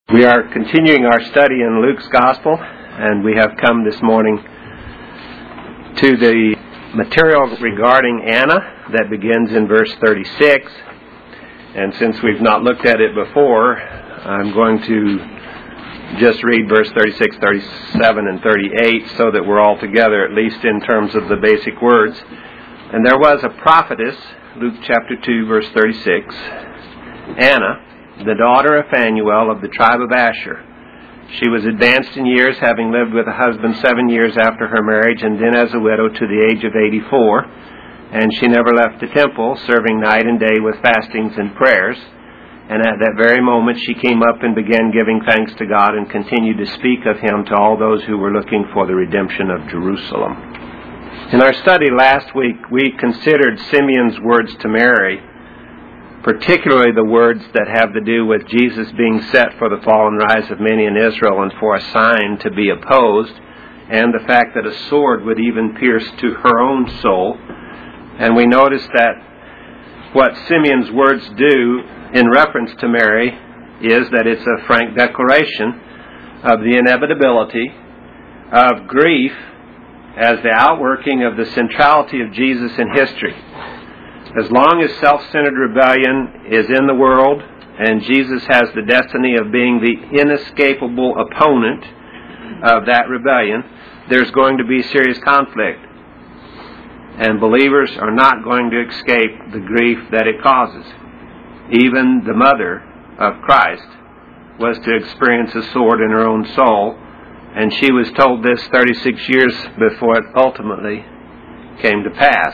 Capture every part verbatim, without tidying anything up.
We are continuing our study in Luke's Gospel, and we have come this morning to the material regarding Anna that begins in verse thirty-six. And since we've not looked at it before, I'm going to just read verse thirty-six, thirty-seven, and thirty-eight so that we're all together, at least in terms of the basic words. And there was a prophetess, Luke chapter two, verse thirty-six, Anna, the daughter of Phanuel of the tribe of Asher. She was advanced in years, having lived with a husband seven years after her marriage, and then as a widow to the age of eighty-four. And she never left the temple, serving night and day with fastings and prayers. And at that very moment she came up and began giving thanks to God, and continued to speak of Him to all those who were looking for the redemption of Jerusalem. In our study last week, we considered Simeon's words to Mary, particularly the words that have to do with Jesus being set for the fall and rise of many in Israel and for a sign to be opposed, and the fact that a sword would even pierce to her own soul. And we noticed that what Simeon's words do in reference to Mary is that it's a frank declaration of the inevitability of grief as the outworking of the centrality of Jesus in history. As long as self-centered rebellion is in the world, and Jesus has the destiny of being the inescapable opponent of that rebellion, there's going to be serious conflict. And believers are not going to escape the grief that it causes. Even the mother of Christ was to experience a sword in her own soul, and she was told this thirty-six years before it ultimately came to pass.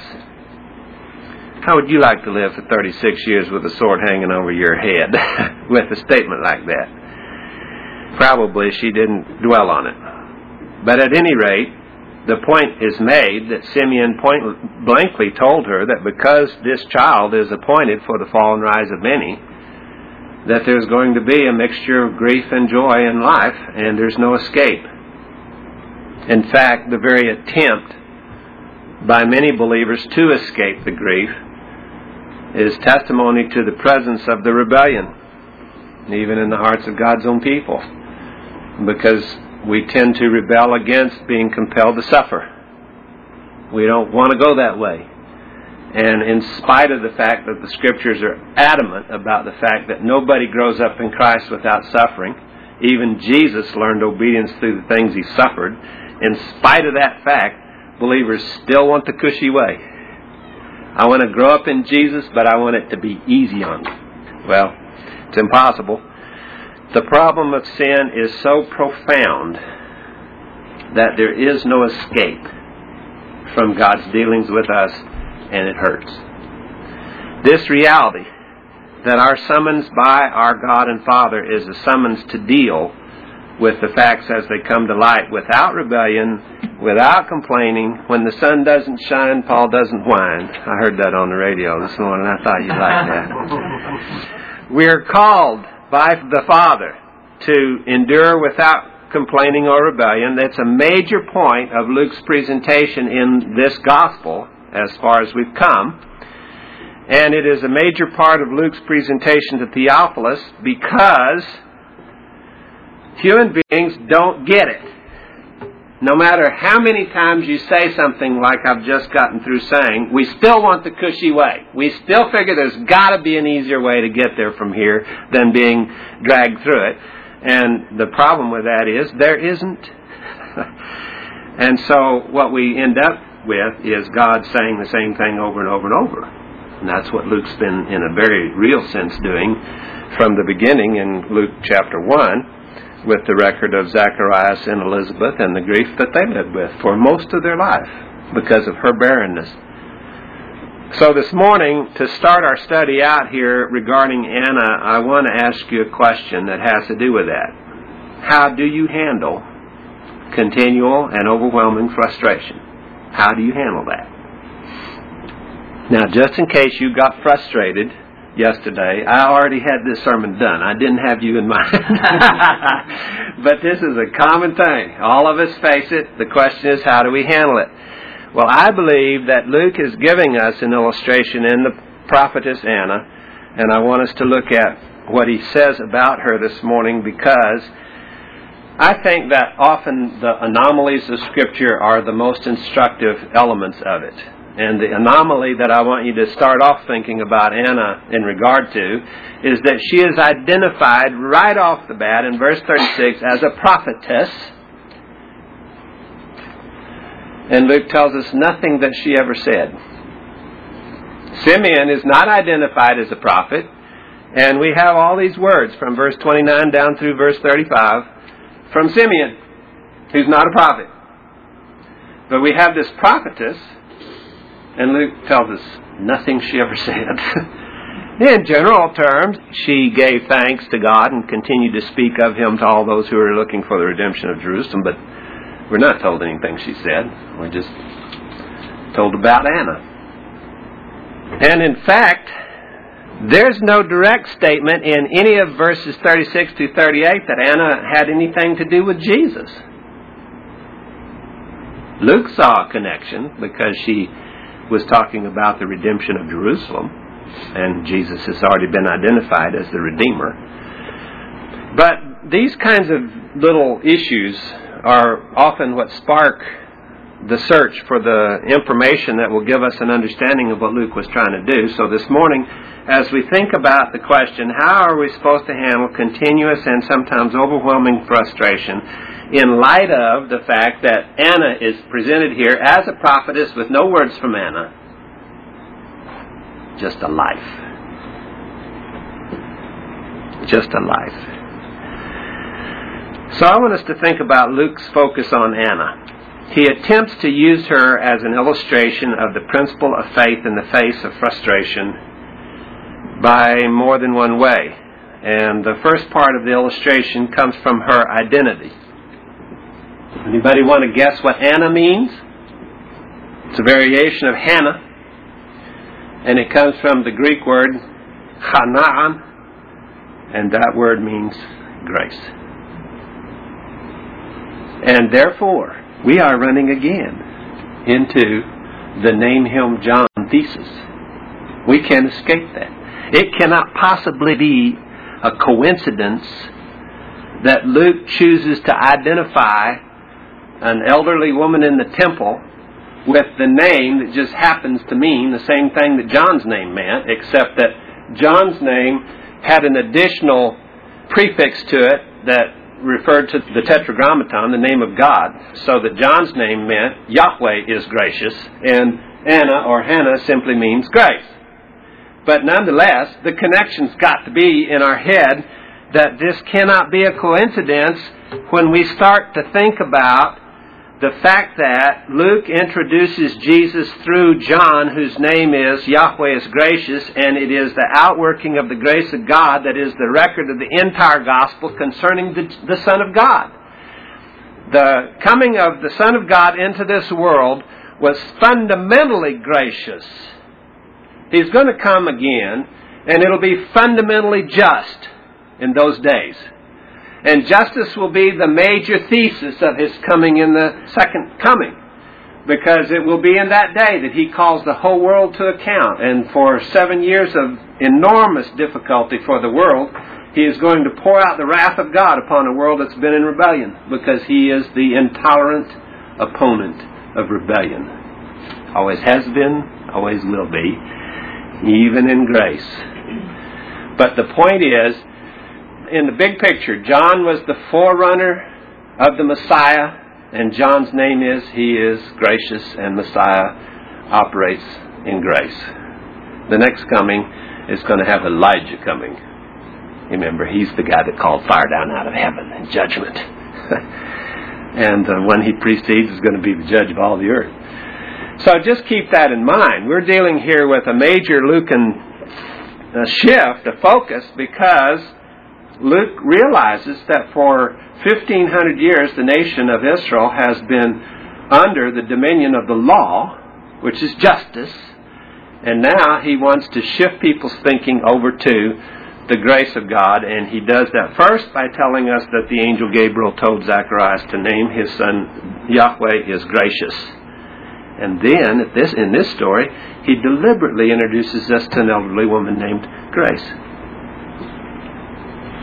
How would you like to live for thirty-six years with a sword hanging over your head with a statement like that? Probably she didn't dwell on it. But at any rate, the point is made that Simeon point blankly told her that because this child is appointed for the fall and rise of many, that there's going to be a mixture of grief and joy in life, and there's no escape. In fact, the very attempt by many believers to escape the grief is testimony to the presence of the rebellion, even in the hearts of God's own people, because we tend to rebel against being compelled to suffer. We don't want to go that way. And in spite of the fact that the Scriptures are adamant about the fact that nobody grows up in Christ without suffering, even Jesus learned obedience through the things He suffered, in spite of that fact, believers still want the cushy way. I want to grow up in Jesus, but I want it to be easy on me. Well, it's impossible. The problem of sin is so profound that there is no escape from God's dealings with us, and it hurts. This reality, that our summons by our God and Father is a summons to deal with the facts as they come to light, without rebellion, without complaining. When the sun doesn't shine, Paul doesn't whine. I heard that on the radio this morning. I thought you'd like that. We're called by the Father to endure without complaining or rebellion. That's a major point of Luke's presentation in this gospel as far as we've come. And it is a major part of Luke's presentation to Theophilus because human beings don't get it. No matter how many times you say something like I've just gotten through saying, we still want the cushy way. We still figure there's got to be an easier way to get there from here than being dragged through it. And the problem with that is there isn't. And so what we end up with is God saying the same thing over and over and over. And that's what Luke's been in a very real sense doing from the beginning in Luke chapter one, with the record of Zacharias and Elizabeth and the grief that they lived with for most of their life because of her barrenness. So this morning, to start our study out here regarding Anna, I want to ask you a question that has to do with that. How do you handle continual and overwhelming frustration? How do you handle that? Now, just in case you got frustrated yesterday, I already had this sermon done. I didn't have you in mind. But this is a common thing. All of us face it. The question is, how do we handle it? Well, I believe that Luke is giving us an illustration in the prophetess Anna, and I want us to look at what he says about her this morning, because I think that often the anomalies of Scripture are the most instructive elements of it. And the anomaly that I want you to start off thinking about Anna in regard to is that she is identified right off the bat in verse thirty-six as a prophetess. And Luke tells us nothing that she ever said. Simeon is not identified as a prophet. And we have all these words from verse twenty-nine down through verse thirty-five from Simeon, who's not a prophet. But we have this prophetess, and Luke tells us nothing she ever said. In general terms, she gave thanks to God and continued to speak of Him to all those who were looking for the redemption of Jerusalem, but we're not told anything she said. We're just told about Anna. And in fact, there's no direct statement in any of verses thirty-six to thirty-eight that Anna had anything to do with Jesus. Luke saw a connection because she was talking about the redemption of Jerusalem, and Jesus has already been identified as the Redeemer. But these kinds of little issues are often what spark the search for the information that will give us an understanding of what Luke was trying to do. So this morning, as we think about the question, how are we supposed to handle continuous and sometimes overwhelming frustration in light of the fact that Anna is presented here as a prophetess with no words from Anna, just a life. Just a life. So I want us to think about Luke's focus on Anna. He attempts to use her as an illustration of the principle of faith in the face of frustration by more than one way. And the first part of the illustration comes from her identity. Anybody want to guess what Anna means? It's a variation of Hannah, and it comes from the Greek word chanaan, and that word means grace. And therefore, we are running again into the name him John thesis. We can't escape that. It cannot possibly be a coincidence that Luke chooses to identify an elderly woman in the temple with the name that just happens to mean the same thing that John's name meant, except that John's name had an additional prefix to it that referred to the Tetragrammaton, the name of God, so that John's name meant Yahweh is gracious, and Anna or Hannah simply means grace. But nonetheless, the connection's got to be in our head that this cannot be a coincidence when we start to think about the fact that Luke introduces Jesus through John, whose name is Yahweh is gracious, and it is the outworking of the grace of God that is the record of the entire gospel concerning the, the Son of God. The coming of the Son of God into this world was fundamentally gracious. He's going to come again, and it'll be fundamentally just in those days. And justice will be the major thesis of His coming in the second coming, because it will be in that day that He calls the whole world to account. And for seven years of enormous difficulty for the world, He is going to pour out the wrath of God upon a world that's been in rebellion, because He is the intolerant opponent of rebellion. Always has been, always will be, even in grace. But the point is, in the big picture, John was the forerunner of the Messiah, and John's name is, he is gracious, and Messiah operates in grace. The next coming is going to have Elijah coming. Remember, he's the guy that called fire down out of heaven in judgment. And uh, when he precedes is going to be the judge of all the earth. So just keep that in mind. We're dealing here with a major Lucan uh, shift, a focus, because Luke realizes that for fifteen hundred years the nation of Israel has been under the dominion of the law, which is justice, and now he wants to shift people's thinking over to the grace of God, and he does that first by telling us that the angel Gabriel told Zacharias to name his son Yahweh is gracious. And then, at this, in this story, he deliberately introduces us to an elderly woman named Grace.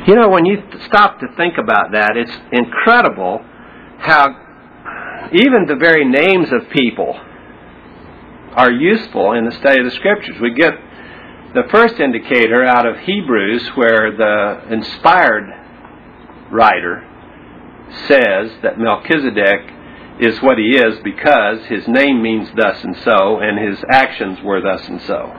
You know, when you stop to think about that, it's incredible how even the very names of people are useful in the study of the Scriptures. We get the first indicator out of Hebrews, where the inspired writer says that Melchizedek is what he is because his name means thus and so, and his actions were thus and so.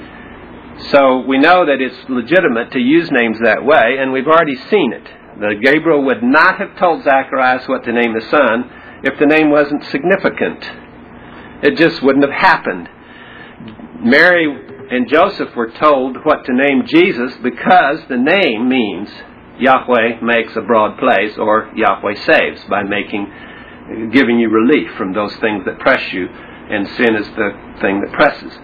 So we know that it's legitimate to use names that way, and we've already seen it. That Gabriel would not have told Zacharias what to name his son if the name wasn't significant. It just wouldn't have happened. Mary and Joseph were told what to name Jesus because the name means Yahweh makes a broad place, or Yahweh saves, by making, giving you relief from those things that press you, and sin is the thing that presses.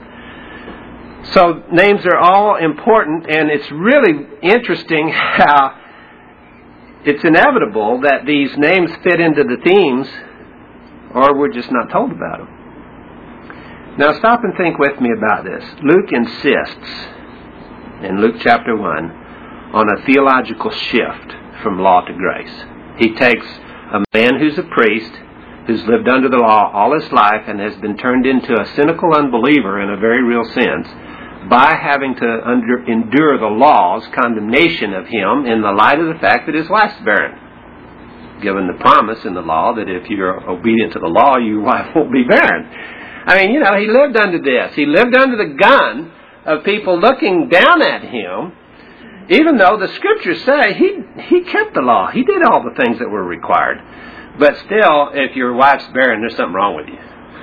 So names are all important, and it's really interesting how it's inevitable that these names fit into the themes, or we're just not told about them. Now stop and think with me about this. Luke insists, in Luke chapter one, on a theological shift from law to grace. He takes a man who's a priest, who's lived under the law all his life and has been turned into a cynical unbeliever in a very real sense, by having to under, endure the law's condemnation of him in the light of the fact that his wife's barren. Given the promise in the law that if you're obedient to the law, your wife won't be barren. I mean, you know, he lived under this. He lived under the gun of people looking down at him, even though the Scriptures say he, he kept the law. He did all the things that were required. But still, if your wife's barren, there's something wrong with you.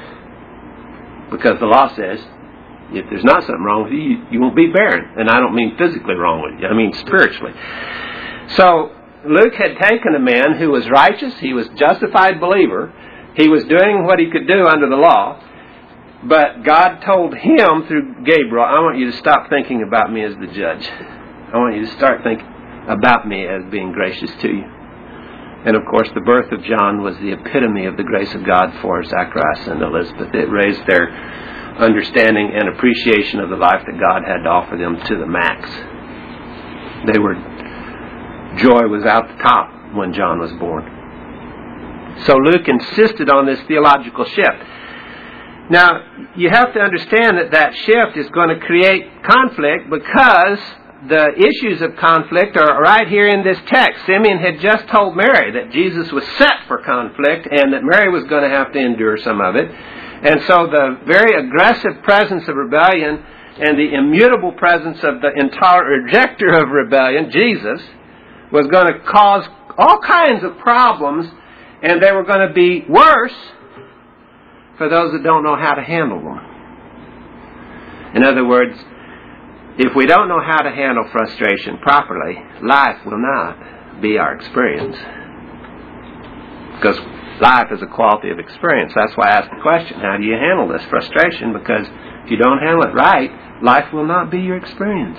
Because the law says, if there's not something wrong with you, you, you won't be barren. And I don't mean physically wrong with you. I mean spiritually. So Luke had taken a man who was righteous. He was a justified believer. He was doing what he could do under the law. But God told him through Gabriel, I want you to stop thinking about me as the judge. I want you to start thinking about me as being gracious to you. And of course, the birth of John was the epitome of the grace of God for Zacharias and Elizabeth. It raised their understanding and appreciation of the life that God had to offer them to the max. They were, joy was out the top when John was born. So Luke insisted on this theological shift. Now, you have to understand that that shift is going to create conflict, because the issues of conflict are right here in this text. Simeon had just told Mary that Jesus was set for conflict and that Mary was going to have to endure some of it. And so the very aggressive presence of rebellion and the immutable presence of the intolerant rejecter of rebellion, Jesus, was going to cause all kinds of problems, and they were going to be worse for those that don't know how to handle them. In other words, if we don't know how to handle frustration properly, life will not be our experience. Because life is a quality of experience. That's why I asked the question, how do you handle this frustration? Because if you don't handle it right, life will not be your experience.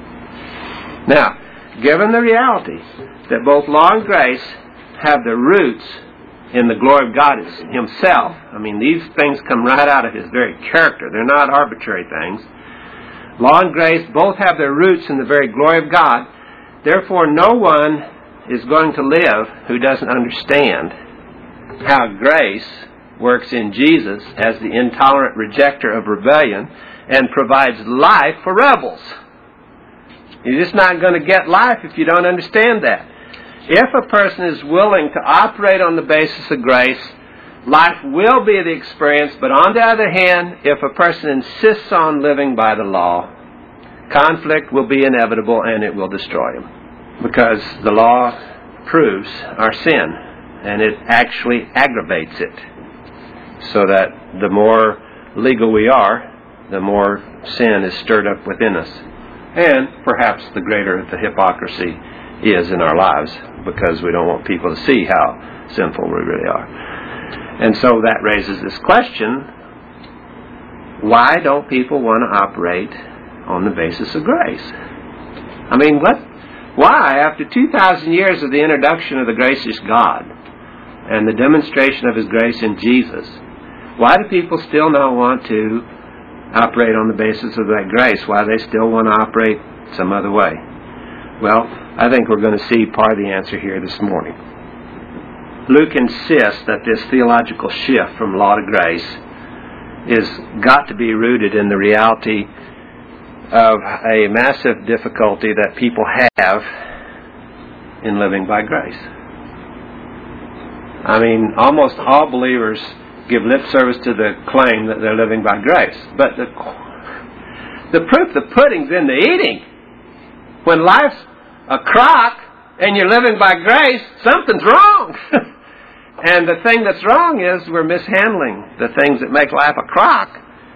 Now, given the reality that both law and grace have their roots in the glory of God Himself, I mean, these things come right out of His very character. They're not arbitrary things. Law and grace both have their roots in the very glory of God. Therefore, no one is going to live who doesn't understand how grace works in Jesus as the intolerant rejecter of rebellion and provides life for rebels. You're just not going to get life if you don't understand that. If a person is willing to operate on the basis of grace, life will be the experience. But on the other hand, if a person insists on living by the law, conflict will be inevitable and it will destroy him. Because the law proves our sin, and it actually aggravates it. So that the more legal we are, the more sin is stirred up within us. And perhaps the greater the hypocrisy is in our lives, because we don't want people to see how sinful we really are. And so that raises this question, why don't people want to operate on the basis of grace? I mean, what? Why, after two thousand years of the introduction of the gracious God and the demonstration of His grace in Jesus, why do people still not want to operate on the basis of that grace? Why do they still want to operate some other way? Well, I think we're going to see part of the answer here this morning. Luke insists that this theological shift from law to grace is got to be rooted in the reality of a massive difficulty that people have in living by grace. I mean, almost all believers give lip service to the claim that they're living by grace. But the, the proof, the pudding's in the eating. When life's a crock and you're living by grace, something's wrong. And the thing that's wrong is we're mishandling the things that make life a crock.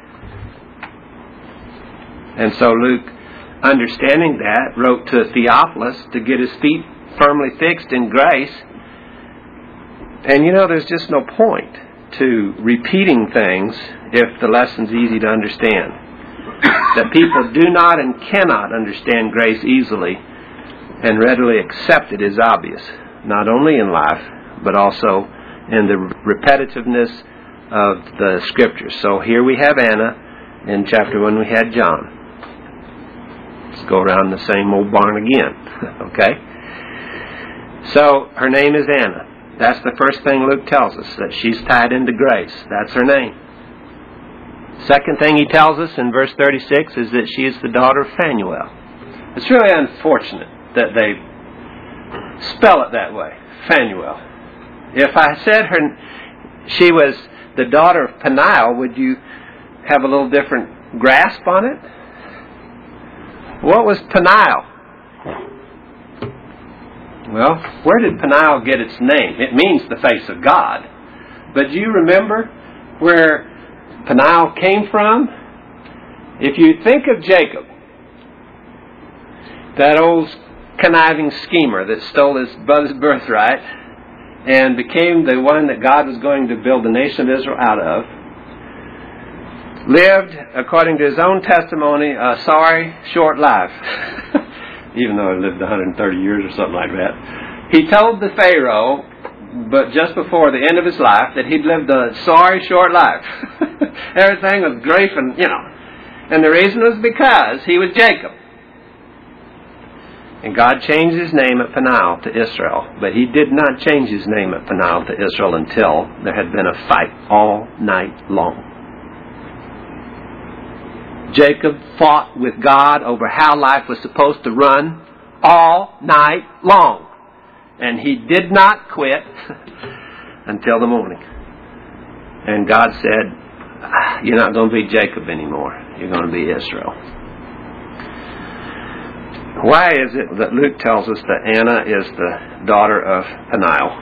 And so Luke, understanding that, wrote to Theophilus to get his feet firmly fixed in grace. And you know, there's just no point to repeating things if the lesson's easy to understand. That people do not and cannot understand grace easily and readily accept it is obvious, not only in life, but also in the repetitiveness of the Scriptures. So here we have Anna. In chapter one we had John. Let's go around the same old barn again. Okay? So her name is Anna. That's the first thing Luke tells us, that she's tied into grace. That's her name. Second thing he tells us in verse thirty-six is that she is the daughter of Phanuel. It's really unfortunate that they spell it that way, Phanuel. If I said her, she was the daughter of Peniel, would you have a little different grasp on it? What was Peniel? Well, where did Peniel get its name? It means the face of God. But do you remember where Peniel came from? If you think of Jacob, that old conniving schemer that stole his brother's birthright and became the one that God was going to build the nation of Israel out of, lived, according to his own testimony, a sorry, short life. Even though he lived one hundred thirty years or something like that. He told the Pharaoh, but just before the end of his life, that he'd lived a sorry, short life. Everything was grief and, you know. And the reason was because he was Jacob. And God changed his name at Peniel to Israel. But he did not change his name at Peniel to Israel until there had been a fight all night long. Jacob fought with God over how life was supposed to run all night long. And he did not quit until the morning. And God said, you're not going to be Jacob anymore. You're going to be Israel. Why is it that Luke tells us that Anna is the daughter of Peniel?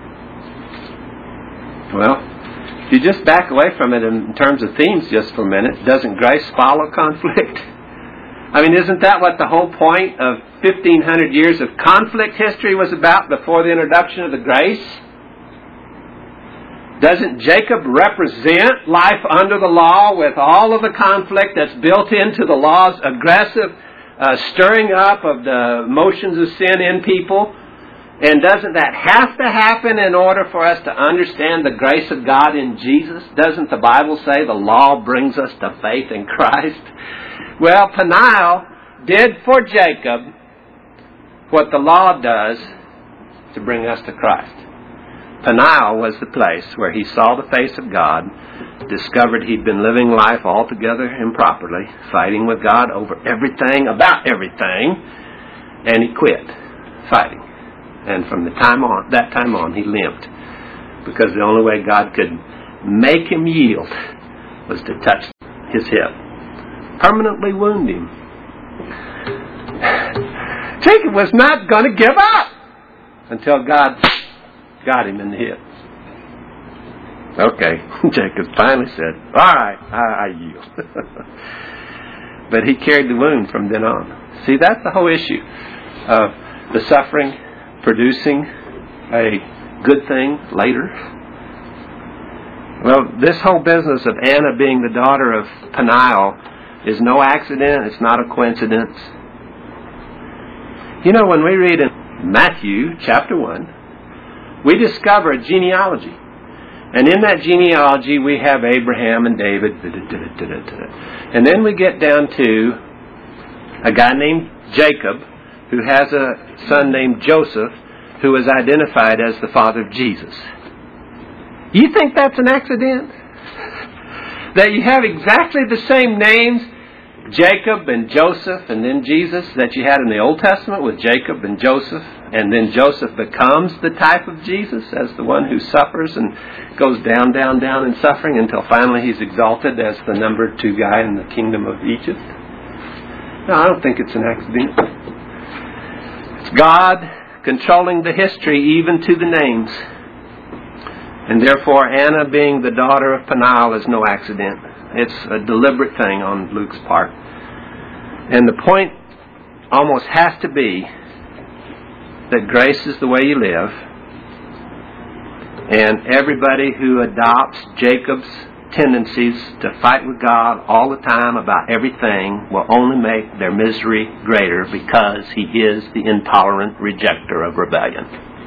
Well, if you just back away from it in terms of themes just for a minute, doesn't grace follow conflict? I mean, isn't that what the whole point of fifteen hundred years of conflict history was about before the introduction of the grace? Doesn't Jacob represent life under the law with all of the conflict that's built into the law's aggressive uh, stirring up of the motions of sin in people? And doesn't that have to happen in order for us to understand the grace of God in Jesus? Doesn't the Bible say the law brings us to faith in Christ? Well, Peniel did for Jacob what the law does to bring us to Christ. Peniel was the place where he saw the face of God, discovered he'd been living life altogether improperly, fighting with God over everything, about everything, and he quit fighting. And from the time on, that time on, he limped. Because the only way God could make him yield was to touch his hip. Permanently wound him. Jacob was not going to give up until God got him in the hip. Okay, Jacob finally said, all right, I, I yield. But he carried the wound from then on. See, that's the whole issue of the suffering producing a good thing later. Well, this whole business of Anna being the daughter of Peniel is no accident. It's not a coincidence. You know, when we read in Matthew chapter one, we discover a genealogy. And in that genealogy, we have Abraham and David. And then we get down to a guy named Jacob, who has a son named Joseph, who is identified as the father of Jesus. You think that's an accident? That you have exactly the same names, Jacob and Joseph, and then Jesus, that you had in the Old Testament with Jacob and Joseph, and then Joseph becomes the type of Jesus as the one who suffers and goes down, down, down in suffering until finally he's exalted as the number two guy in the kingdom of Egypt. No, I don't think it's an accident. It's God controlling the history even to the names. And therefore, Anna being the daughter of Peniel is no accident. It's a deliberate thing on Luke's part. And the point almost has to be that grace is the way you live. And everybody who adopts Jacob's tendencies to fight with God all the time about everything will only make their misery greater because he is the intolerant rejecter of rebellion.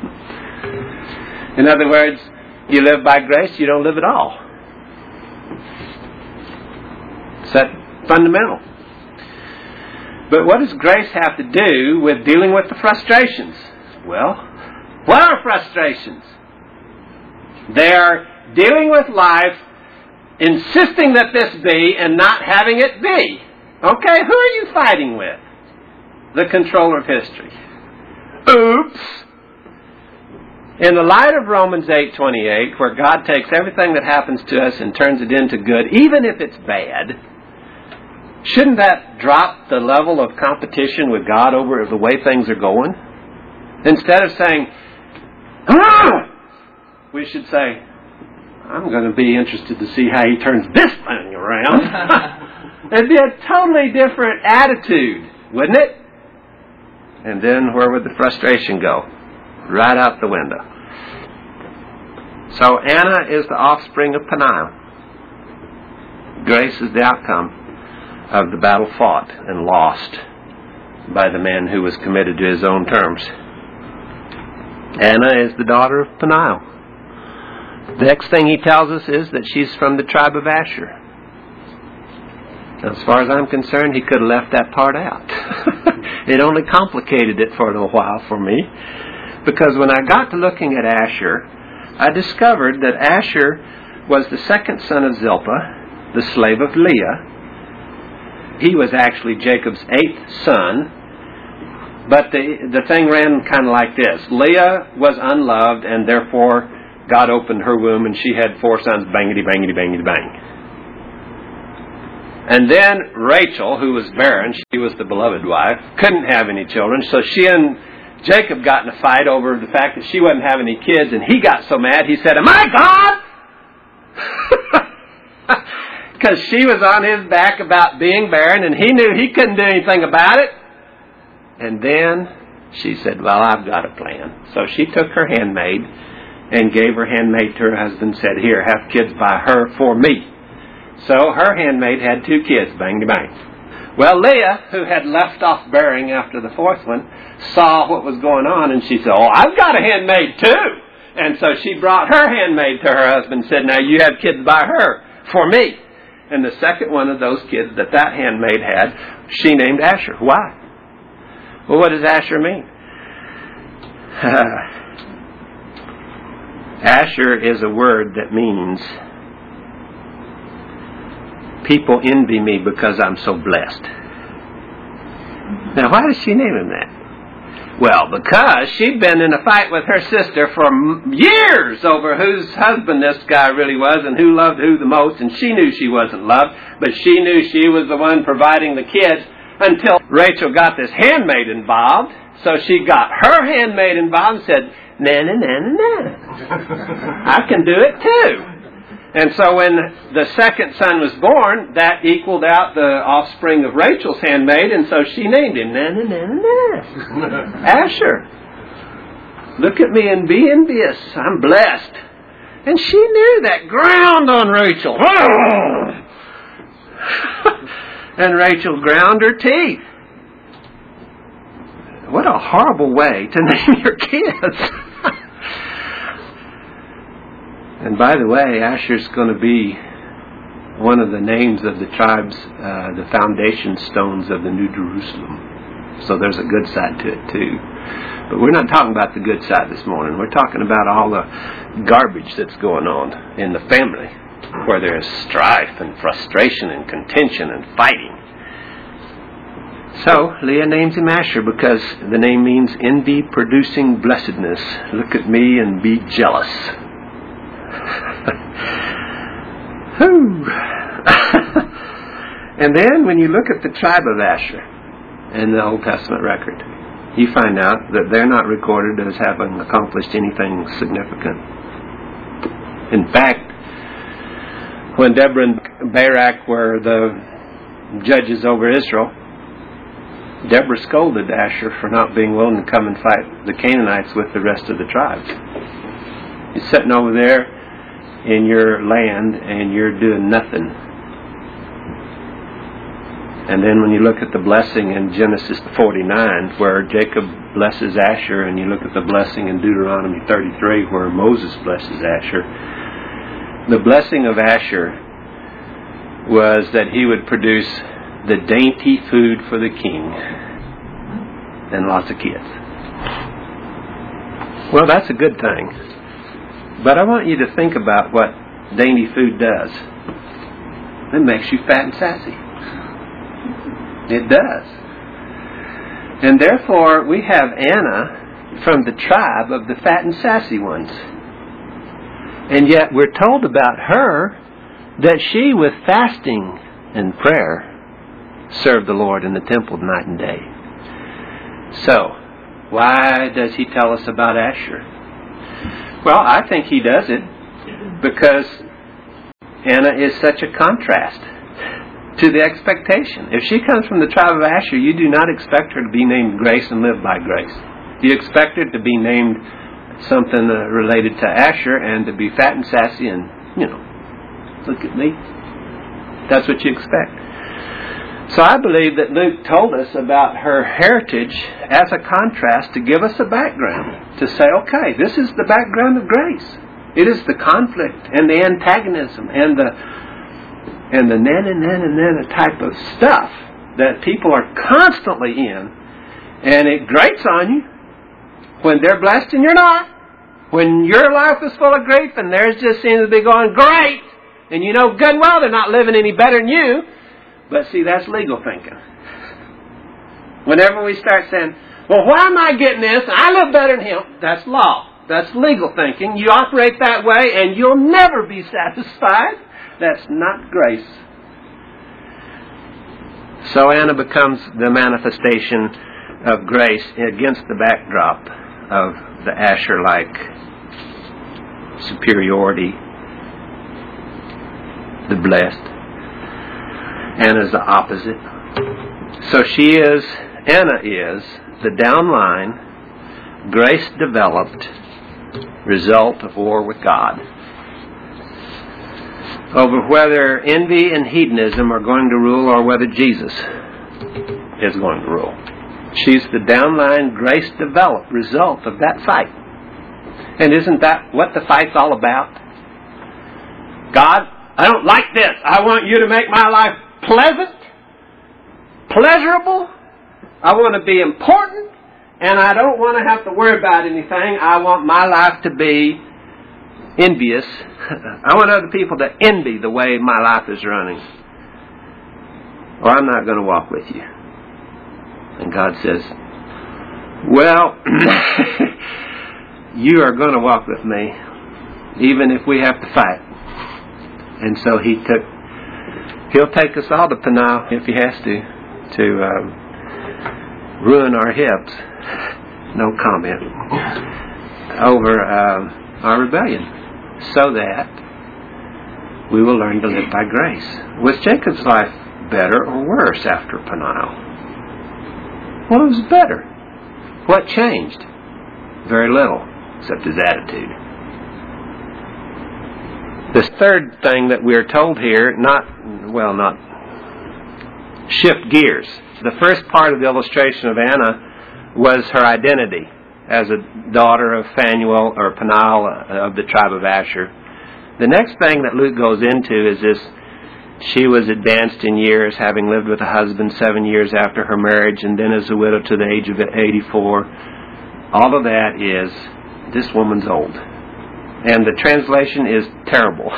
In other words, you live by grace, you don't live at all. It's that fundamental. But what does grace have to do with dealing with the frustrations? Well, what are frustrations? They are dealing with life, insisting that this be and not having it be. Okay, who are you fighting with? The controller of history. Oops! In the light of Romans eight twenty-eight, where God takes everything that happens to us and turns it into good, even if it's bad, shouldn't that drop the level of competition with God over the way things are going? Instead of saying, ah! We should say, I'm going to be interested to see how he turns this thing around. It'd be a totally different attitude, wouldn't it? And then where would the frustration go? Right out the window. So Anna is the offspring of Peniel. Grace is the outcome of the battle fought and lost by the man who was committed to his own terms. Anna is the daughter of Peniel. The next thing he tells us is that she's from the tribe of Asher. As far as I'm concerned, he could have left that part out. It only complicated it for a little while for me. Because when I got to looking at Asher, I discovered that Asher was the second son of Zilpah, the slave of Leah. He was actually Jacob's eighth son. But the, the thing ran kind of like this. Leah was unloved, and therefore God opened her womb, and she had four sons, bangity, bangity, bangity, bang. And then Rachel, who was barren, she was the beloved wife, couldn't have any children, so she and Jacob got in a fight over the fact that she wasn't having any kids, and he got so mad, he said, am I God? Because she was on his back about being barren, and he knew he couldn't do anything about it. And then she said, well, I've got a plan. So she took her handmaid and gave her handmaid to her husband and said, here, have kids by her for me. So her handmaid had two kids, bang to bang. Well, Leah, who had left off bearing after the fourth one, saw what was going on, and she said, oh, I've got a handmaid too. And so she brought her handmaid to her husband and said, now you have kids by her for me. And the second one of those kids that that handmaid had, she named Asher. Why? Well, what does Asher mean? Asher is a word that means people envy me because I'm so blessed. Now, why does she name him that? Well, because she'd been in a fight with her sister for years over whose husband this guy really was and who loved who the most, and she knew she wasn't loved, but she knew she was the one providing the kids until Rachel got this handmaid involved. So she got her handmaid involved and said, na na na na na. I can do it too. And so when the second son was born, that equaled out the offspring of Rachel's handmaid, and so she named him na na na na na. Asher. Look at me and be envious. I'm blessed. And she knew that ground on Rachel. And Rachel ground her teeth. What a horrible way to name your kids. And by the way, Asher's going to be one of the names of the tribes, uh, the foundation stones of the New Jerusalem. So there's a good side to it too. But we're not talking about the good side this morning. We're talking about all the garbage that's going on in the family, where there's strife and frustration and contention and fighting. So Leah names him Asher because the name means envy-producing blessedness. Look at me and be jealous. And then when you look at the tribe of Asher in the Old Testament record, you find out that they're not recorded as having accomplished anything significant. In fact, when Deborah and Barak were the judges over Israel, Deborah scolded Asher for not being willing to come and fight the Canaanites with the rest of the tribes. You're sitting over there in your land and you're doing nothing. And then when you look at the blessing in Genesis forty-nine, where Jacob blesses Asher, and you look at the blessing in Deuteronomy thirty-three, where Moses blesses Asher, the blessing of Asher was that he would produce the dainty food for the king and lots of kids. Well, that's a good thing. But I want you to think about what dainty food does. It makes you fat and sassy. It does. And therefore, we have Anna from the tribe of the fat and sassy ones. And yet we're told about her that she, with fasting and prayer, served the Lord in the temple night and day. So, why does he tell us about Asher? Well, I think he does it because Anna is such a contrast to the expectation. If she comes from the tribe of Asher, you do not expect her to be named Grace and live by grace. You expect her to be named something uh, related to Asher and to be fat and sassy and, you know, look at me. That's what you expect. So I believe that Luke told us about her heritage as a contrast to give us a background. To say, okay, this is the background of grace. It is the conflict and the antagonism and the and the nana nana nana type of stuff that people are constantly in. And it grates on you when they're blessed and you're not. When your life is full of grief and theirs just seems to be going great. And you know good and well they're not living any better than you. But see, that's legal thinking. Whenever we start saying, well, why am I getting this? I live better than him. That's law. That's legal thinking. You operate that way and you'll never be satisfied. That's not grace. So Anna becomes the manifestation of grace against the backdrop of the Asher-like superiority, the blessed. Anna's the opposite. So she is, Anna is, the downline, grace-developed result of war with God over whether envy and hedonism are going to rule or whether Jesus is going to rule. She's the downline, grace-developed result of that fight. And isn't that what the fight's all about? God, I don't like this. I want you to make my life pleasant, pleasurable. I want to be important, and I don't want to have to worry about anything. I want my life to be envious. I want other people to envy the way my life is running. Or I'm not going to walk with you. And God says, well, you are going to walk with me, even if we have to fight. And so he took, he'll take us all to Peniel if he has to, to um, ruin our hips, no comment, over um, our rebellion, so that we will learn to live by grace. Was Jacob's life better or worse after Peniel? Well, it was better. What changed? Very little, except his attitude. The third thing that we're told here, not, well, not shift gears. The first part of the illustration of Anna was her identity as a daughter of Phanuel or Peniel of the tribe of Asher. The next thing that Luke goes into is this she was advanced in years, having lived with a husband seven years after her marriage, and then as a widow to the age of eighty-four. All of that is, this woman's old. And the translation is terrible.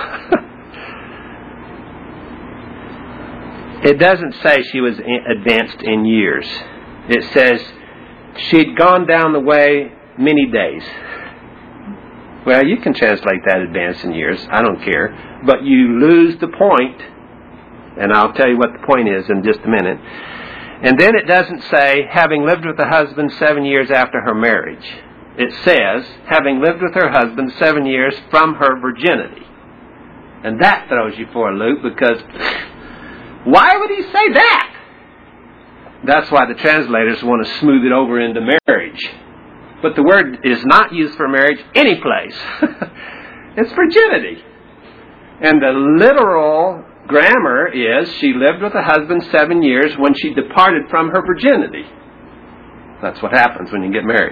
It doesn't say she was advanced in years. It says she'd gone down the way many days. Well, you can translate that advanced in years. I don't care. But you lose the point, and I'll tell you what the point is in just a minute. And then it doesn't say, having lived with a husband seven years after her marriage. It says, having lived with her husband seven years from her virginity. And that throws you for a loop, because why would he say that? That's why the translators want to smooth it over into marriage. But the word is not used for marriage any place. It's virginity. And the literal grammar is, she lived with a husband seven years when she departed from her virginity. That's what happens when you get married.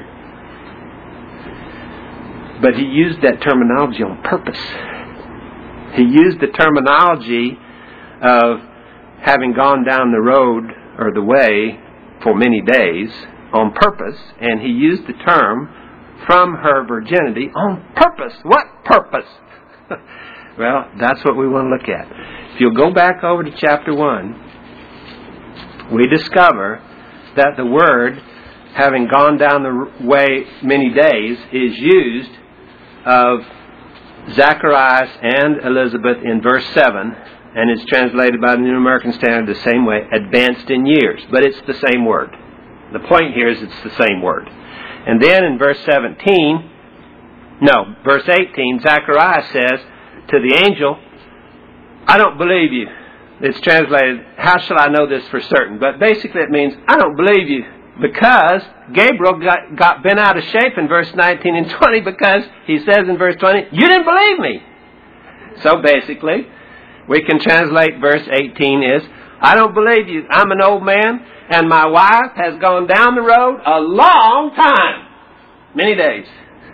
But he used that terminology on purpose. He used the terminology of having gone down the road or the way for many days on purpose, and he used the term from her virginity on purpose. What purpose? Well, that's what we want to look at. If you'll go back over to chapter one, we discover that the word, having gone down the way many days, is used of Zacharias and Elizabeth in verse seven, and it's translated by the New American Standard the same way, advanced in years. But it's the same word. The point here is it's the same word. And then in verse seventeen, no, verse eighteen, Zacharias says to the angel, I don't believe you. It's translated, how shall I know this for certain? But basically it means, I don't believe you, because Gabriel got, got bent out of shape in verse nineteen and twenty, because he says in verse twenty, you didn't believe me. So basically, we can translate verse eighteen is, I don't believe you. I'm an old man, and my wife has gone down the road a long time. Many days.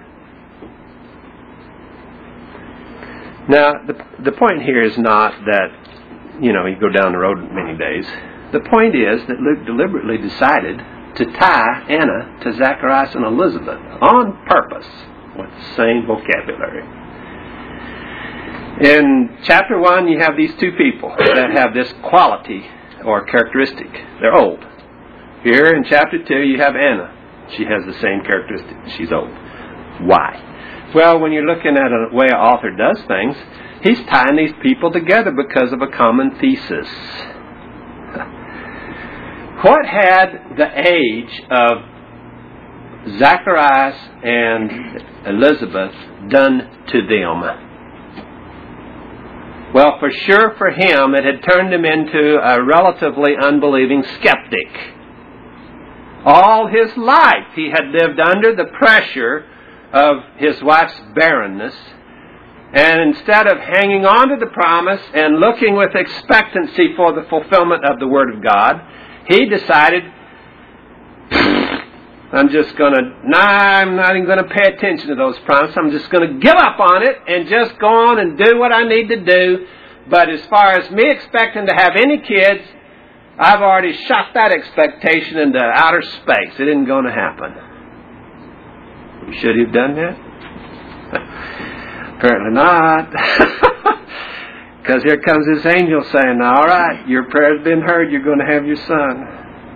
Now, the, the point here is not that, you know, you go down the road many days. The point is that Luke deliberately decided to tie Anna to Zacharias and Elizabeth on purpose with the same vocabulary. In chapter one, you have these two people that have this quality or characteristic. They're old. Here in chapter two, you have Anna. She has the same characteristic. She's old. Why? Well, when you're looking at a way an author does things, he's tying these people together because of a common thesis. What had the age of Zacharias and Elizabeth done to them? Well, for sure for him, it had turned him into a relatively unbelieving skeptic. All his life he had lived under the pressure of his wife's barrenness, and instead of hanging on to the promise and looking with expectancy for the fulfillment of the Word of God, he decided, I'm just going to, nah, I'm not even going to pay attention to those promises. I'm just going to give up on it and just go on and do what I need to do. But as far as me expecting to have any kids, I've already shot that expectation into outer space. It isn't going to happen. Should he have done that? Apparently not. Because here comes this angel saying, all right, your prayer's been heard. You're going to have your son.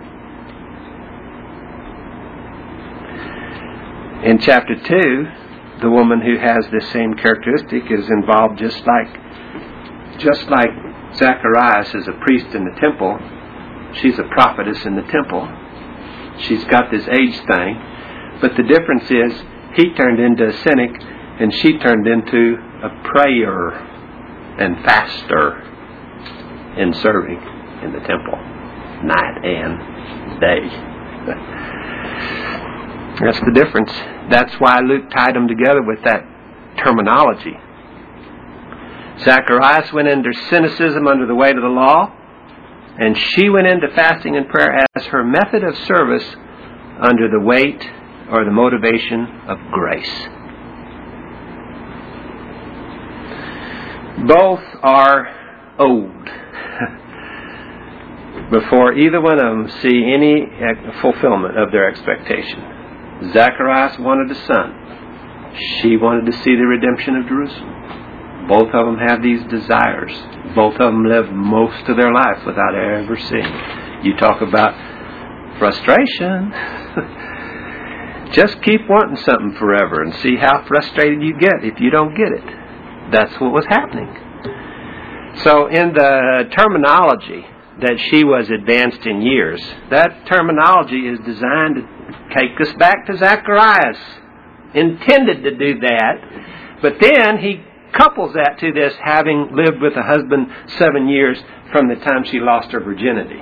In chapter two, the woman who has this same characteristic is involved just like just like Zacharias is a priest in the temple. She's a prophetess in the temple. She's got this age thing. But the difference is he turned into a cynic and she turned into a prayer and faster in serving in the temple night and day. That's the difference. That's why Luke tied them together with that terminology. Zacharias went into cynicism under the weight of the law, and she went into fasting and prayer as her method of service under the weight or the motivation of grace. Both are old. before either one of them see any fulfillment of their expectation. Zacharias wanted a son. She wanted to see the redemption of Jerusalem. Both of them have these desires. Both of them live most of their life without ever seeing. You talk about frustration. Just keep wanting something forever and see how frustrated you get if you don't get it. That's what was happening. So in the terminology that she was advanced in years, that terminology is designed to take us back to Zacharias. Intended to do that, but then he couples that to this having lived with a husband seven years from the time she lost her virginity.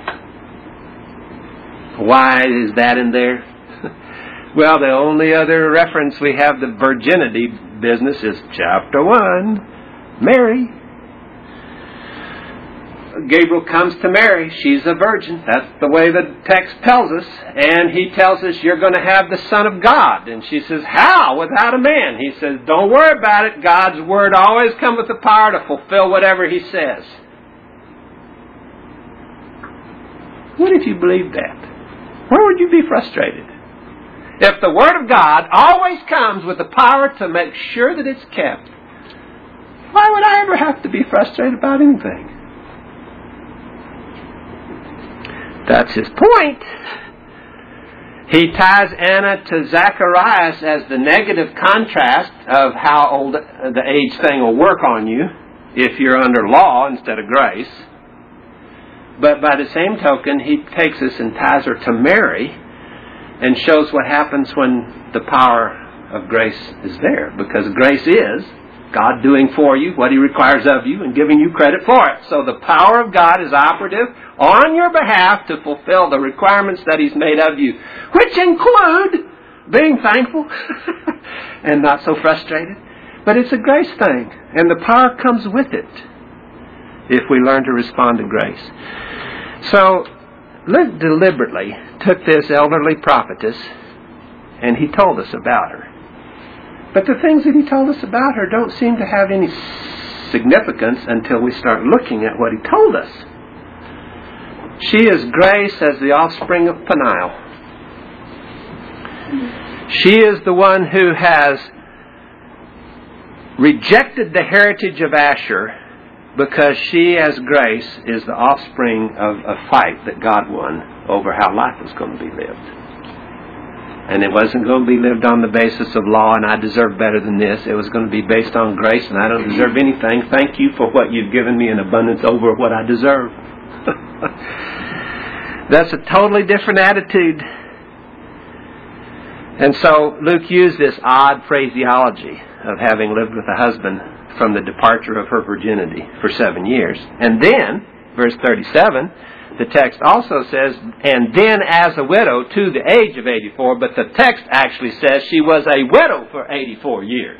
Why is that in there? Well, the only other reference we have the virginity business is chapter one, Mary. Gabriel comes to Mary. She's a virgin. That's the way the text tells us. And he tells us, you're going to have the Son of God. And she says, how? Without a man? He says, don't worry about it. God's word always comes with the power to fulfill whatever he says. What if you believed that? Where would you be frustrated? If the word of God always comes with the power to make sure that it's kept, why would I ever have to be frustrated about anything? That's his point. He ties Anna to Zacharias as the negative contrast of how old the age thing will work on you if you're under law instead of grace. But by the same token, he takes us and ties her to Mary and shows what happens when the power of grace is there. Because grace is God doing for you what he requires of you and giving you credit for it. So the power of God is operative on your behalf to fulfill the requirements that he's made of you, which include being thankful and not so frustrated. But it's a grace thing, and the power comes with it if we learn to respond to grace. So Luke deliberately took this elderly prophetess and he told us about her. But the things that he told us about her don't seem to have any significance until we start looking at what he told us. She is grace as the offspring of Peniel. She is the one who has rejected the heritage of Asher because she, as grace, is the offspring of a fight that God won over how life was going to be lived. And it wasn't going to be lived on the basis of law and I deserve better than this. It was going to be based on grace and I don't deserve anything. Thank you for what you've given me in abundance over what I deserve. That's a totally different attitude. And so Luke used this odd phraseology of having lived with a husband from the departure of her virginity for seven years. And then, verse thirty-seven, the text also says, and then as a widow to the age of eighty-four, but the text actually says she was a widow for eighty-four years.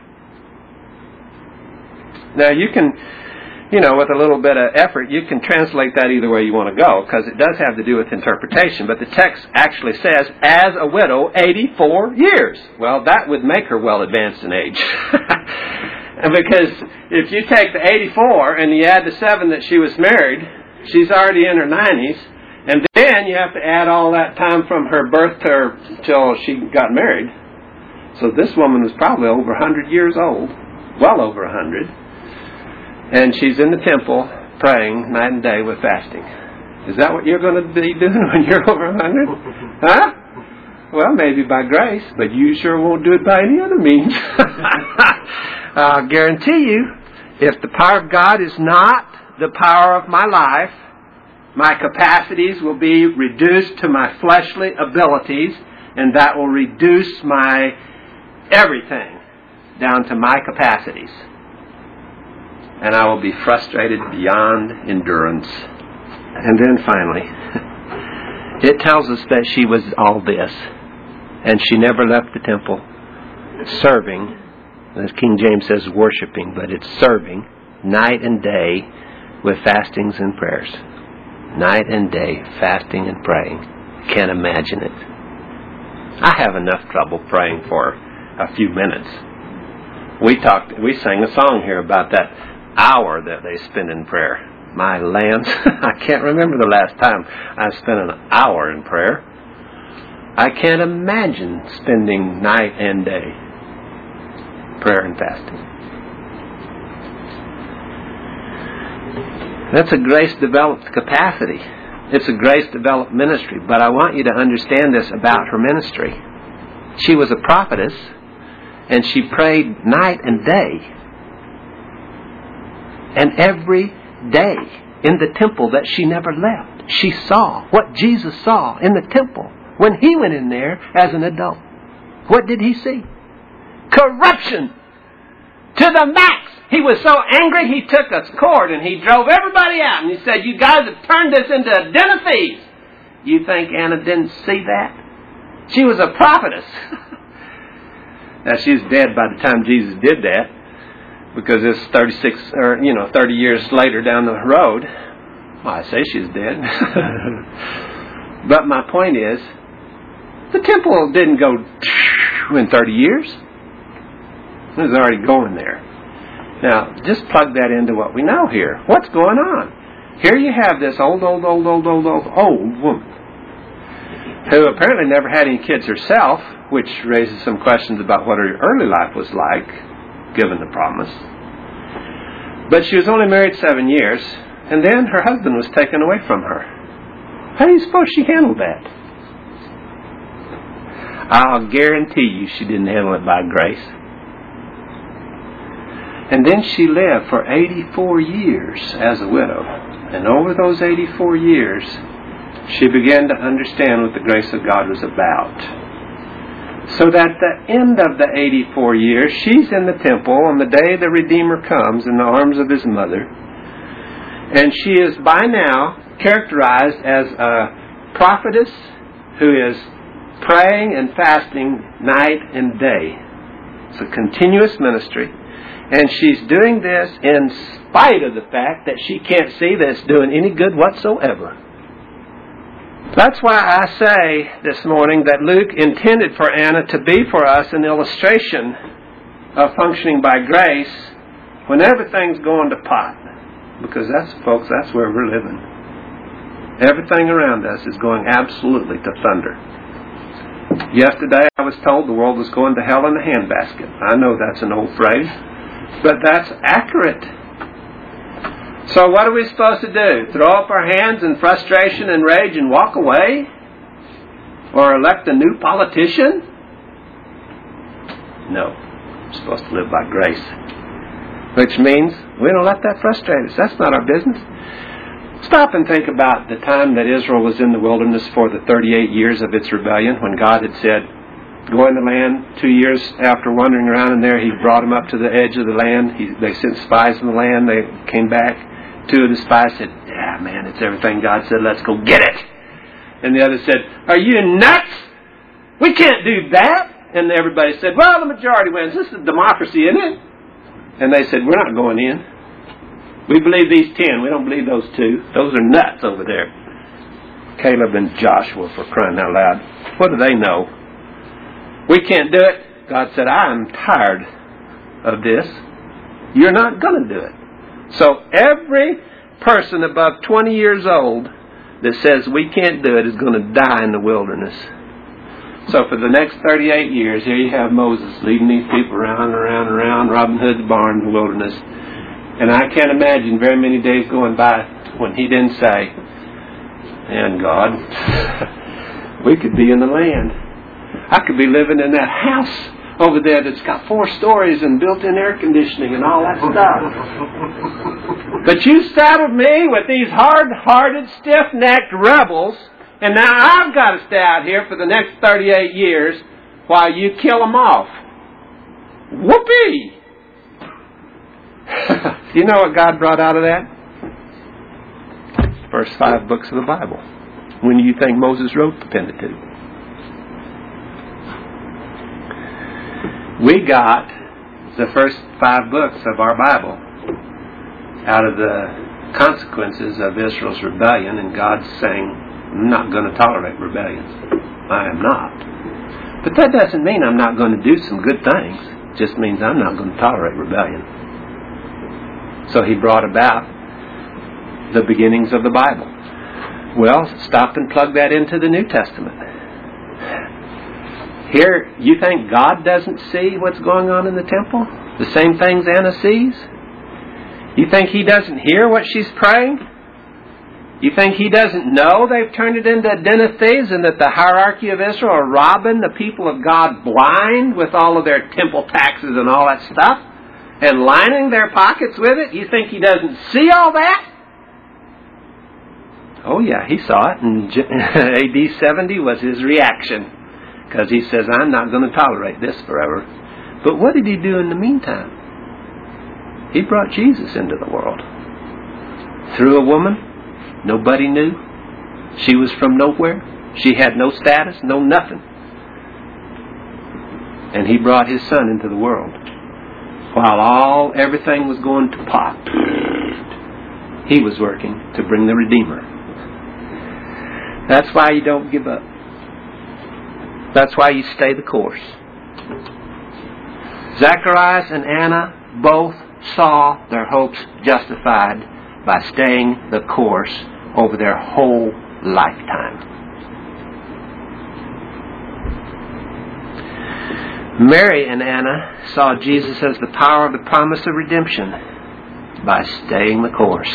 Now you can, you know, with a little bit of effort, you can translate that either way you want to go, because it does have to do with interpretation, but the text actually says, as a widow, eighty-four years. Well, that would make her well advanced in age. Because if you take the eighty-four and you add the seven that she was married, she's already in her nineties, and then you have to add all that time from her birth to her, till she got married. So this woman was probably over one hundred years old, well over one hundred, and she's in the temple praying night and day with fasting. Is that what you're going to be doing when you're over one hundred? Huh? Well, maybe by grace, but you sure won't do it by any other means. I'll guarantee you, if the power of God is not the power of my life, my capacities will be reduced to my fleshly abilities, and that will reduce my everything down to my capacities. And I will be frustrated beyond endurance. And then finally, it tells us that she was all this, and she never left the temple serving, as King James says worshiping, but it's serving night and day with fastings and prayers. Night and day, fasting and praying. Can't imagine it. I have enough trouble praying for a few minutes. We talked, we sang a song here about that hour that they spend in prayer. my lands. I can't remember the last time I spent an hour in prayer. I can't imagine spending night and day prayer and fasting. That's a grace-developed capacity. It's a grace-developed ministry. But I want you to understand this about her ministry. She was a prophetess, and she prayed night and day. And every day in the temple that she never left, she saw what Jesus saw in the temple when he went in there as an adult. What did he see? Corruption to the max. He was so angry he took a cord and he drove everybody out. And he said, you guys have turned this into a den of thieves. You think Anna didn't see that? She was a prophetess. Now she's dead by the time Jesus did that, because it's thirty-six or you know thirty years later down the road. Well, I say she's dead. But my point is, the temple didn't go in thirty years. It was already going there. Now, just plug that into what we know here. What's going on? Here you have this old, old, old, old, old, old, old woman who apparently never had any kids herself, which raises some questions about what her early life was like, given the promise. But she was only married seven years, and then her husband was taken away from her. How do you suppose she handled that? I'll guarantee you she didn't handle it by grace. And then she lived for eighty-four years as a widow. And over those eighty-four years, she began to understand what the grace of God was about. So that at the end of the eighty-four years, she's in the temple on the day the Redeemer comes in the arms of his mother. And she is by now characterized as a prophetess who is praying and fasting night and day. It's a continuous ministry. And she's doing this in spite of the fact that she can't see that it's doing any good whatsoever. That's why I say this morning that Luke intended for Anna to be for us an illustration of functioning by grace when everything's going to pot. Because that's, folks, that's where we're living. Everything around us is going absolutely to thunder. Yesterday I was told the world was going to hell in a handbasket. I know that's an old phrase, but that's accurate. So what are we supposed to do? Throw up our hands in frustration and rage and walk away? Or elect a new politician? No. We're supposed to live by grace. Which means we don't let that frustrate us. That's not our business. Stop and think about the time that Israel was in the wilderness for the thirty-eight years of its rebellion, when God had said, go in the land. Two years after wandering around in there, He brought them up to the edge of the land. He, they sent spies in the land. They came back. Two of the spies said, yeah, man, it's everything God said. Let's go get it. And the other said, are you nuts? We can't do that. And everybody said, well, the majority wins. This is democracy, isn't it? And they said, we're not going in. We believe these ten. We don't believe those two. Those are nuts over there. Caleb and Joshua, for crying out loud. What do they know? We can't do it. God said, I am tired of this. You're not going to do it. So every person above twenty years old that says we can't do it is going to die in the wilderness. So for the next thirty-eight years, here you have Moses leading these people around and around and around Robin Hood's barn in the wilderness. And I can't imagine very many days going by when he didn't say, and God, we could be in the land. I could be living in that house over there that's got four stories and built-in air conditioning and all that stuff. But you saddled me with these hard-hearted, stiff-necked rebels, and now I've got to stay out here for the next thirty-eight years while you kill them off. Whoopee! Do you know what God brought out of that? First five books of the Bible. When do you think Moses wrote the Pentateuch? We got the first five books of our Bible out of the consequences of Israel's rebellion, and God's saying, I'm not going to tolerate rebellions. I am not. But that doesn't mean I'm not going to do some good things. It just means I'm not going to tolerate rebellion. So He brought about the beginnings of the Bible. Well, stop and plug that into the New Testament. Here, you think God doesn't see what's going on in the temple? The same things Anna sees? You think He doesn't hear what she's praying? You think He doesn't know they've turned it into a den of thieves and that the hierarchy of Israel are robbing the people of God blind with all of their temple taxes and all that stuff and lining their pockets with it? You think He doesn't see all that? Oh yeah, He saw it, and A D seventy was His reaction, because He says, I'm not going to tolerate this forever. But what did He do in the meantime? He brought Jesus into the world. Through a woman nobody knew. She was from nowhere. She had no status, no nothing. And He brought His Son into the world. While all, everything was going to pot, He was working to bring the Redeemer. That's why you don't give up. That's why you stay the course. Zacharias and Anna both saw their hopes justified by staying the course over their whole lifetime. Mary and Anna saw Jesus as the power of the promise of redemption by staying the course.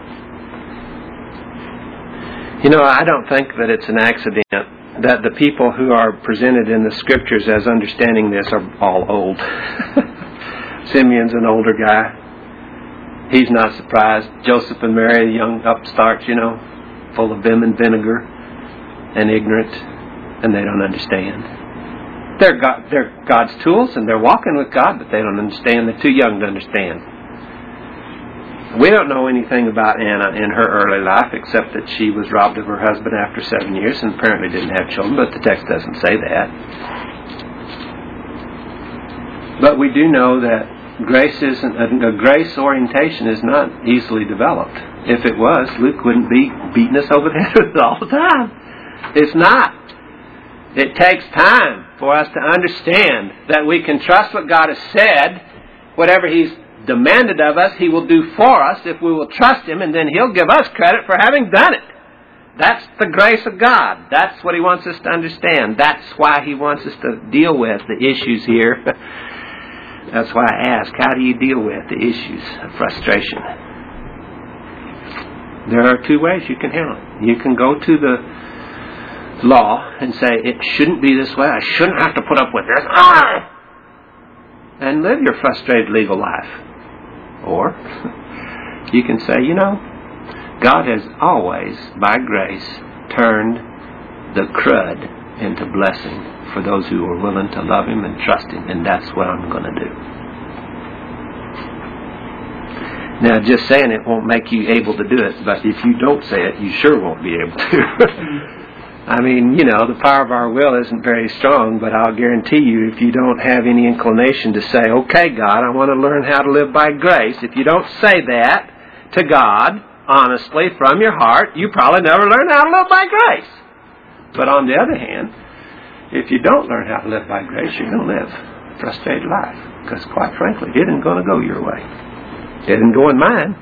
You know, I don't think that it's an accident that the people who are presented in the Scriptures as understanding this are all old. Simeon's an older guy. He's not surprised. Joseph and Mary, young upstarts, you know, full of vim and vinegar and ignorant, and they don't understand. They're, God, they're God's tools, and they're walking with God, but they don't understand. They're too young to understand. We don't know anything about Anna in her early life, except that she was robbed of her husband after seven years and apparently didn't have children, but the text doesn't say that. But we do know that Grace isn't a, a grace orientation is not easily developed. If it was, Luke wouldn't be beating us over the head with it all the time. It's not. It takes time for us to understand that we can trust what God has said. Whatever He's demanded of us, He will do for us if we will trust Him, and then He'll give us credit for having done it. That's the grace of God. That's what He wants us to understand. That's why He wants us to deal with the issues here. That's why I ask, how do you deal with the issues of frustration? There are two ways you can handle it. You can go to the law and say, it shouldn't be this way. I shouldn't have to put up with this. Ah! And live your frustrated legal life. Or you can say, you know, God has always, by grace, turned the crud into blessing for those who are willing to love Him and trust Him, and that's what I'm going to do. Now, just saying it won't make you able to do it, but if you don't say it, you sure won't be able to. I mean, you know, the power of our will isn't very strong, but I'll guarantee you, if you don't have any inclination to say, okay, God, I want to learn how to live by grace, if you don't say that to God, honestly, from your heart, you probably never learn how to live by grace. But on the other hand, if you don't learn how to live by grace, you're going to live a frustrated life. Because quite frankly, it isn't going to go your way. It isn't going mine.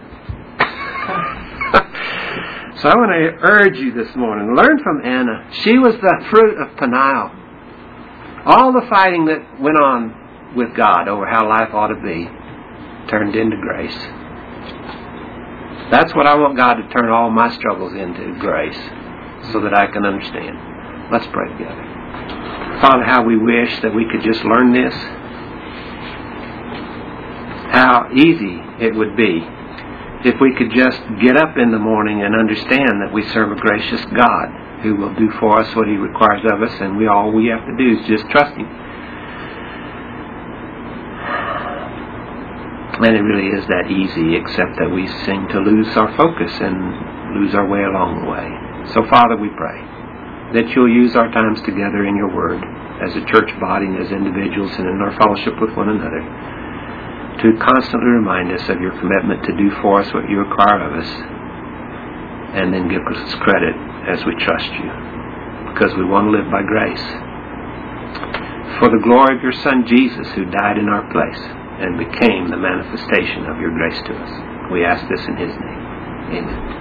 So I want to urge you this morning, learn from Anna. She was the fruit of Peniel. All the fighting that went on with God over how life ought to be turned into grace. That's what I want God to turn all my struggles into, grace, so that I can understand. Let's pray together. Father, how we wish that we could just learn this. How easy it would be if we could just get up in the morning and understand that we serve a gracious God who will do for us what He requires of us, and we all we have to do is just trust Him. And it really is that easy, except that we seem to lose our focus and lose our way along the way. So, Father, we pray that You'll use our times together in Your Word as a church body and as individuals and in our fellowship with one another to constantly remind us of Your commitment to do for us what You require of us, and then give us credit as we trust You, because we want to live by grace. For the glory of Your Son Jesus, who died in our place and became the manifestation of Your grace to us. We ask this in His name. Amen.